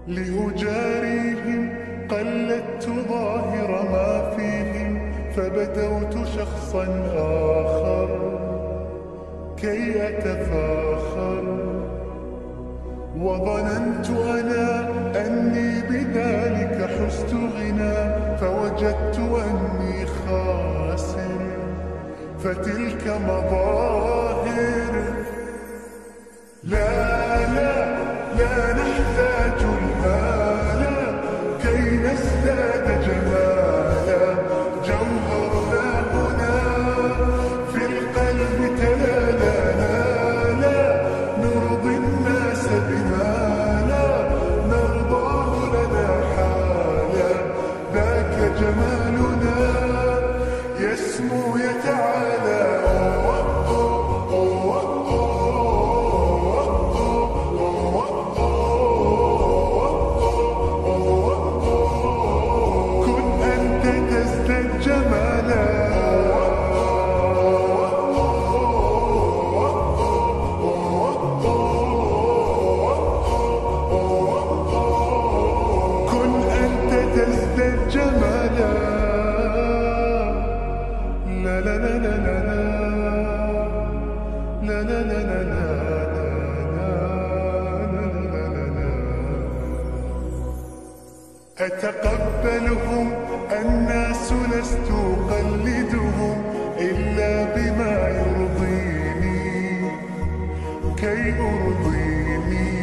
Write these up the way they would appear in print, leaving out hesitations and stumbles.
لأجاريهم قلدت ظاهر ما فيهم، فبدوت شخصا آخر كي أتفاخر، وظننت أنا أني بذلك حزت غنى، فوجدت أني خاسر، فتلك مظاهر. لا لا لا نحتاج المال كي نزداد جمالا، جوهرنا هنا في القلب تلالا، لا نرضي الناس بما لا نرضاه لنا حالا، ذاك جمالنا يسمو يتعالى. تزداد جمالا. لا لا لا لا لا لا لا لا لا لا. أتقبلهم الناس لست أقلدهم إلا بما يرضيني كي أرضيني،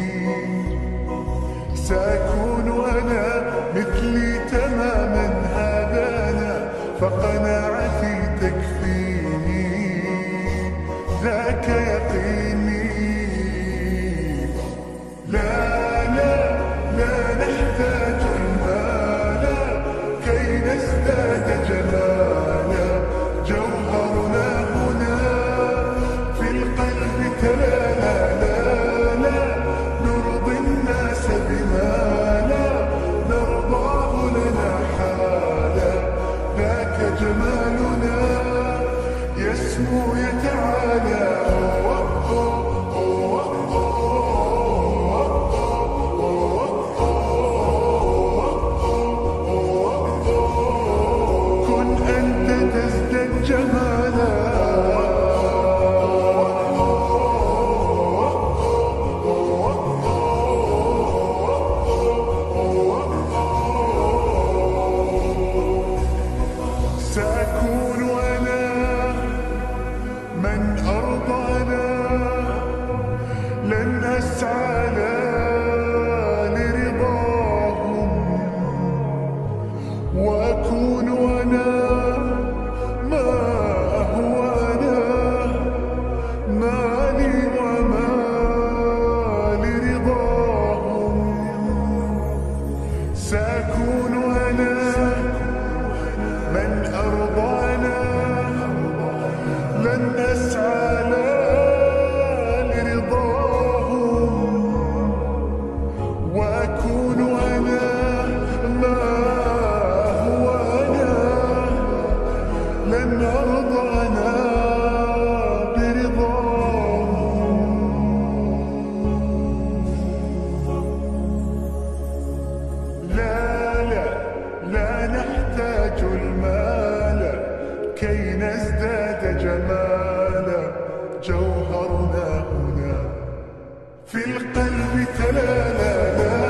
سأكون أنا مثلي تماما، هذا أنا فقناعتي تكفيني، ذاك يقيني. لا لا لا نحتاج المال كي نزداد جمالا، جوهرنا هنا في القلب تلالا، لا لا نرضي الناس بما لا نرضاه لنا حالا، ذاك جمالنا يسمو يتعالى. كن أنت تزداد جمالا. سأكون أنا من أرضانا، لن أسعى لرضاهم، وأكون أنا ما هو أنا، مالي وما لرضاهم. سأكون أنا من أرضانا، لن أسعى لرضاهم، وأكون أنا ما هو أنا، لن أرضانا برضاهم. لا لا لا نحتاج المال كي نزداد جمالا، جوهرنا هنا في القلب تلالا.